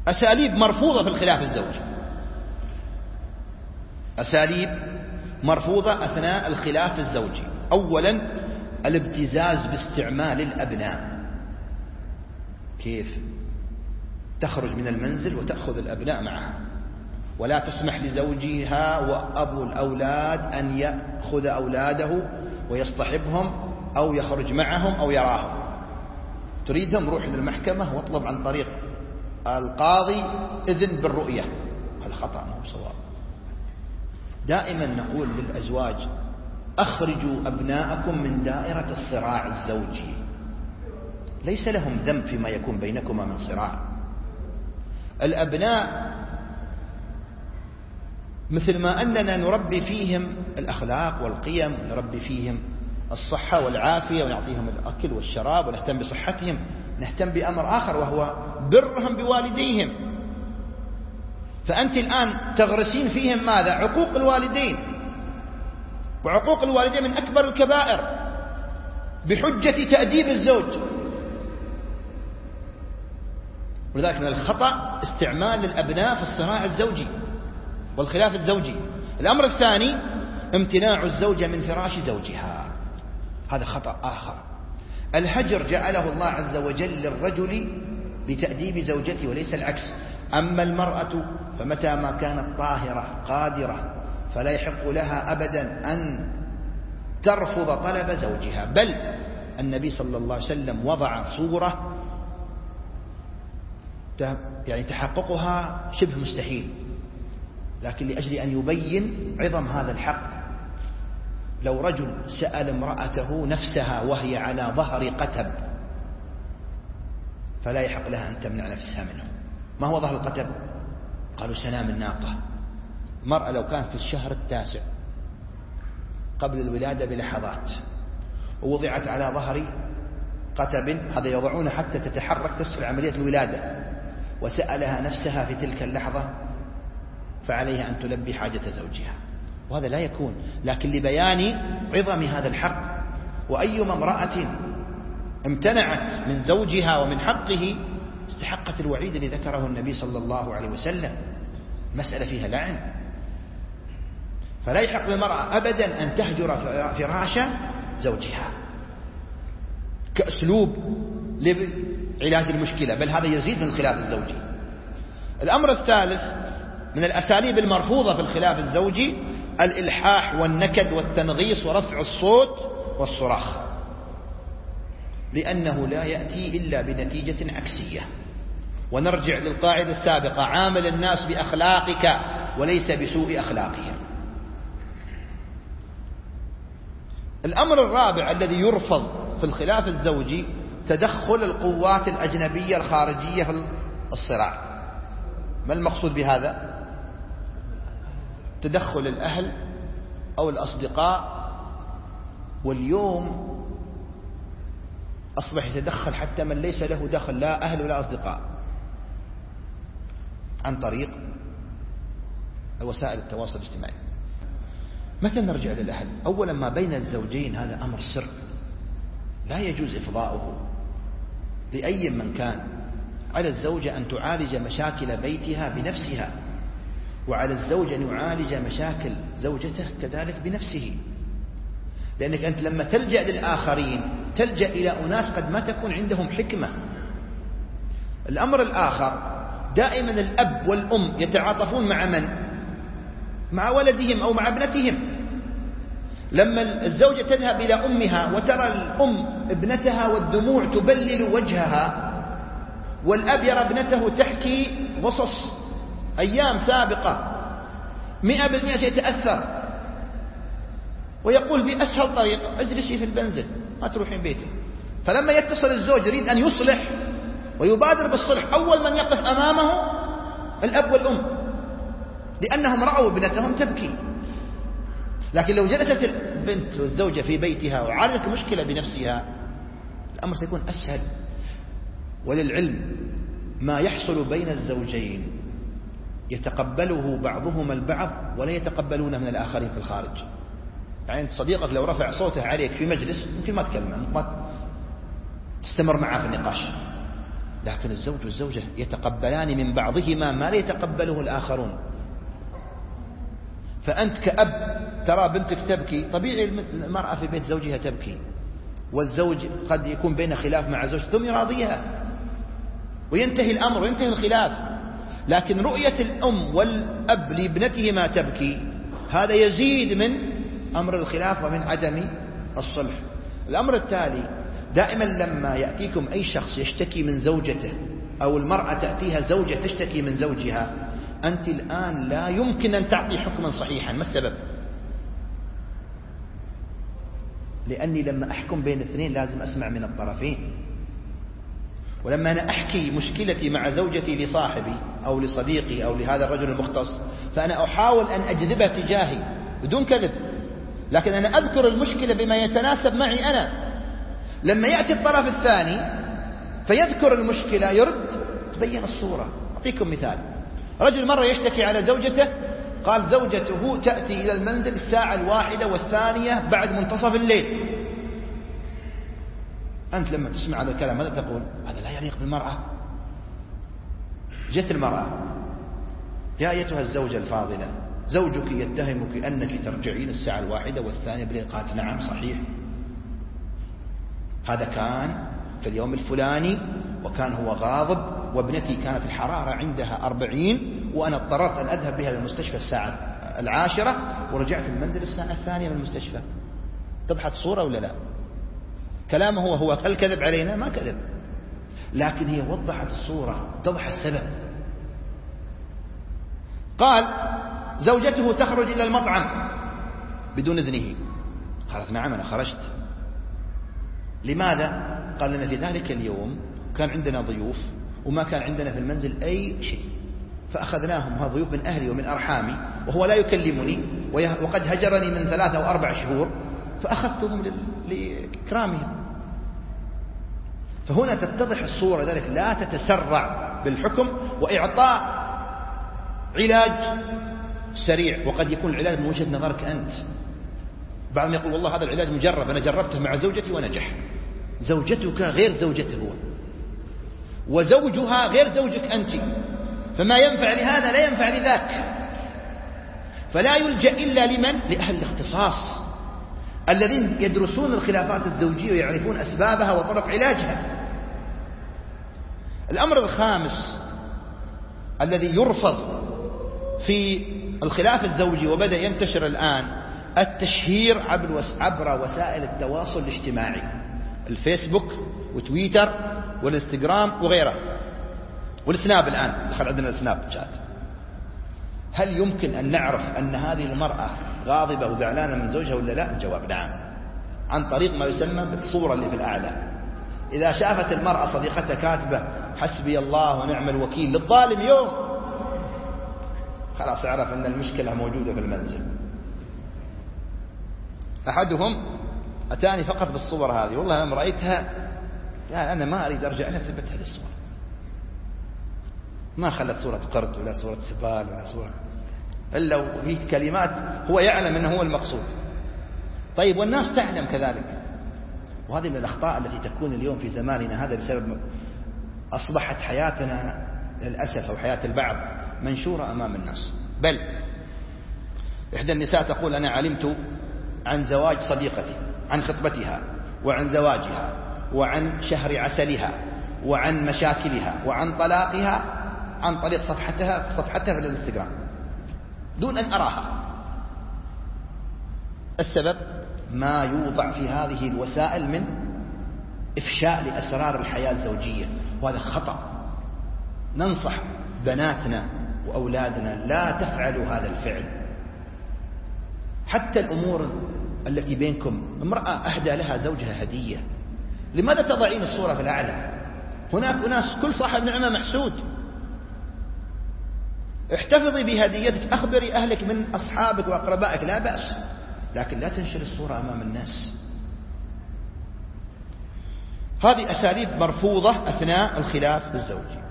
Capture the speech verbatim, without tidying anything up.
أساليب مرفوضة في الخلاف الزوجي، أساليب مرفوضة أثناء الخلاف الزوجي. أولا الابتزاز باستعمال الأبناء. كيف؟ تخرج من المنزل وتأخذ الأبناء معها، ولا تسمح لزوجها وأبو الأولاد أن يأخذ أولاده ويصطحبهم أو يخرج معهم أو يراهم. تريدهم روح للمحكمة واطلب عن طريق القاضي إذن بالرؤية. هذا خطأ مو بصواب. دائما نقول للأزواج أخرجوا أبناءكم من دائرة الصراع الزوجي، ليس لهم ذنب فيما يكون بينكما من صراع. الأبناء مثل ما أننا نربي فيهم الأخلاق والقيم، ونربي فيهم الصحة والعافية، ونعطيهم الأكل والشراب ونهتم بصحتهم، نهتم بأمر آخر وهو برهم بوالديهم. فأنت الآن تغرسين فيهم ماذا؟ عقوق الوالدين، وعقوق الوالدين من أكبر الكبائر بحجة تأديب الزوج. ولذلك من الخطأ استعمال الأبناء في الصراع الزوجي والخلاف الزوجي. الأمر الثاني امتناع الزوجة من فراش زوجها، هذا خطأ آخر. الهجر جعله الله عز وجل للرجل لتأديب زوجته وليس العكس. أما المرأة فمتى ما كانت طاهرة قادرة فلا يحق لها أبدا أن ترفض طلب زوجها، بل النبي صلى الله عليه وسلم وضع صورة يعني تحققها شبه مستحيل، لكن لأجل أن يبين عظم هذا الحق. لو رجل سأل امرأته نفسها وهي على ظهر قتب فلا يحق لها أن تمنع نفسها منه. ما هو ظهر القتب؟ قالوا سنام الناقة. المرأة لو كانت في الشهر التاسع قبل الولادة بلحظات ووضعت على ظهر قتب، هذا يضعونه حتى تتحرك تسهل عملية الولادة، وسألها نفسها في تلك اللحظة، فعليها أن تلبي حاجة زوجها، وهذا لا يكون. لكن لبيان عظم هذا الحق، وأيما امرأة امتنعت من زوجها ومن حقه استحقت الوعيد الذي ذكره النبي صلى الله عليه وسلم. مسألة فيها لعن. فلا يحق للمرأة أبدا أن تهجر فراش زوجها كأسلوب لعلاج المشكلة، بل هذا يزيد من الخلاف الزوجي. الأمر الثالث من الأساليب المرفوضة في الخلاف الزوجي الإلحاح والنكد والتنغيص ورفع الصوت والصراخ، لأنه لا يأتي إلا بنتيجة عكسية. ونرجع للقاعدة السابقة: عامل الناس بأخلاقك وليس بسوء أخلاقهم. الأمر الرابع الذي يرفض في الخلاف الزوجي تدخل القوات الأجنبية الخارجية في الصراع. ما المقصود بهذا؟ تدخل الأهل أو الأصدقاء، واليوم أصبح يتدخل حتى من ليس له دخل لا أهل ولا أصدقاء عن طريق وسائل التواصل الاجتماعي. متى نرجع للأهل؟ أولا ما بين الزوجين هذا أمر سر لا يجوز إفضاؤه لأي من كان. على الزوجة أن تعالج مشاكل بيتها بنفسها، وعلى الزوج أن يعالج مشاكل زوجته كذلك بنفسه، لأنك أنت لما تلجأ للآخرين تلجأ إلى أناس قد ما تكون عندهم حكمة. الأمر الآخر دائما الأب والأم يتعاطفون مع من؟ مع ولدهم أو مع ابنتهم. لما الزوجة تذهب إلى أمها وترى الأم ابنتها والدموع تبلل وجهها، والأب يرى ابنته تحكي قصص أيام سابقة، مئة بالمئة سيتأثر ويقول بأسهل طريقة: اجلسي في البنزل ما تروحين بيتك. فلما يتصل الزوج يريد أن يصلح ويبادر بالصلح، أول من يقف أمامه الأب والأم، لأنهم رأوا ابنتهم تبكي. لكن لو جلست البنت والزوجة في بيتها وعالجت المشكلة بنفسها الأمر سيكون أسهل. وللعلم ما يحصل بين الزوجين يتقبله بعضهما البعض ولا يتقبلونه من الآخرين في الخارج. يعني صديقك لو رفع صوته عليك في مجلس ممكن ما تكلمه، ممكن ما تستمر معه في النقاش، لكن الزوج والزوجة يتقبلان من بعضهما ما لا يتقبله الآخرون. فأنت كأب ترى بنتك تبكي، طبيعي المرأة في بيت زوجها تبكي، والزوج قد يكون بين خلاف مع زوجته ثم يراضيها وينتهي الأمر وينتهي الخلاف. لكن رؤية الأم والأب لابنتهما تبكي هذا يزيد من أمر الخلاف ومن عدم الصلح. الأمر التالي، دائما لما يأتيكم أي شخص يشتكي من زوجته أو المرأة تأتيها زوجة تشتكي من زوجها، أنت الآن لا يمكن أن تعطي حكما صحيحا. ما السبب؟ لأني لما أحكم بين اثنين لازم أسمع من الطرفين. ولما أنا أحكي مشكلتي مع زوجتي لصاحبي أو لصديقي أو لهذا الرجل المختص، فأنا أحاول أن أجذبها تجاهي بدون كذب، لكن أنا أذكر المشكلة بما يتناسب معي أنا. لما يأتي الطرف الثاني فيذكر المشكلة يرد، تبين الصورة. أعطيكم مثال، رجل مرة يشتكي على زوجته، قال زوجته تأتي إلى المنزل الساعة الواحدة والثانية بعد منتصف الليل. أنت لما تسمع هذا الكلام ماذا تقول؟ هذا لا يليق بالمرأة. جت المرأة: يا أيتها الزوجة الفاضلة، زوجك يتهمك أنك ترجعين الساعة الواحدة والثانية بالليل. قالت: نعم صحيح، هذا كان في اليوم الفلاني وكان هو غاضب، وابنتي كانت الحرارة عندها أربعين وأنا اضطررت أن أذهب بها للمستشفى الساعة العاشرة ورجعت المنزل الساعة الثانية من المستشفى. تضحك صورة ولا لا؟ كلامه هو هو هل كذب علينا؟ ما كذب، لكن هي وضحت الصورة، اتضح السبب. قال: زوجته تخرج إلى المطعم بدون إذنه. قالت: نعم أنا خرجت. لماذا؟ قال: لنا في ذلك اليوم كان عندنا ضيوف وما كان عندنا في المنزل أي شيء، فأخذناهم هذا ضيوف من أهلي ومن أرحامي وهو لا يكلمني وقد هجرني من ثلاثة أو أربع شهور، فأخذتهم لإكرامهم. فهنا تتضح الصورة، ذلك لا تتسرع بالحكم وإعطاء علاج سريع، وقد يكون العلاج من وجهة نظرك أنت. بعضهم يقول: والله هذا العلاج مجرب، أنا جربته مع زوجتي ونجح. زوجتك غير زوجته هو، وزوجها غير زوجك أنت، فما ينفع لهذا لا ينفع لذاك. فلا يلجأ إلا لمن؟ لأهل الاختصاص الذين يدرسون الخلافات الزوجية ويعرفون أسبابها وطرق علاجها. الأمر الخامس الذي يرفض في الخلاف الزوجي وبدأ ينتشر الآن، التشهير عبر وسائل التواصل الاجتماعي، الفيسبوك وتويتر والانستغرام وغيره، والسناب. الآن دخل عندنا السناب شات. هل يمكن أن نعرف أن هذه المرأة غاضبة وزعلانة من زوجها ولا لا؟ الجواب نعم، عن طريق ما يسمى بالصورة اللي في الأعلى. إذا شافت المرأة صديقتها كاتبة حسبي الله ونعم الوكيل للظالم يوم، خلاص عرف أن المشكلة موجودة في المنزل. أحدهم أتاني فقط بالصور هذه، والله أنا رأيتها يعني أنا ما أريد أرجع أنا سبت هذه الصور، ما خلت صورة قرد ولا صورة سبال ولا صورة إلا وفي كلمات هو يعلم أنه هو المقصود. طيب والناس تعلم كذلك، وهذه من الأخطاء التي تكون اليوم في زماننا هذا بسبب أصبحت حياتنا للأسف أو حياة البعض منشورة أمام الناس. بل إحدى النساء تقول: أنا علمت عن زواج صديقتي، عن خطبتها وعن زواجها وعن شهر عسلها وعن مشاكلها وعن طلاقها عن طريق صفحتها صفحتها في الانستغرام دون أن أراها. السبب ما يوضع في هذه الوسائل من إفشاء لأسرار الحياة الزوجية، وهذا خطأ. ننصح بناتنا وأولادنا لا تفعلوا هذا الفعل. حتى الأمور التي بينكم، امرأة أهدى لها زوجها هدية، لماذا تضعين الصورة في الأعلى؟ هناك أناس كل صاحب نعمة محسود. احتفظي بهديتك، أخبري أهلك من أصحابك وأقربائك لا بأس، لكن لا تنشر الصورة أمام الناس. هذه أساليب مرفوضة أثناء الخلاف الزوجي.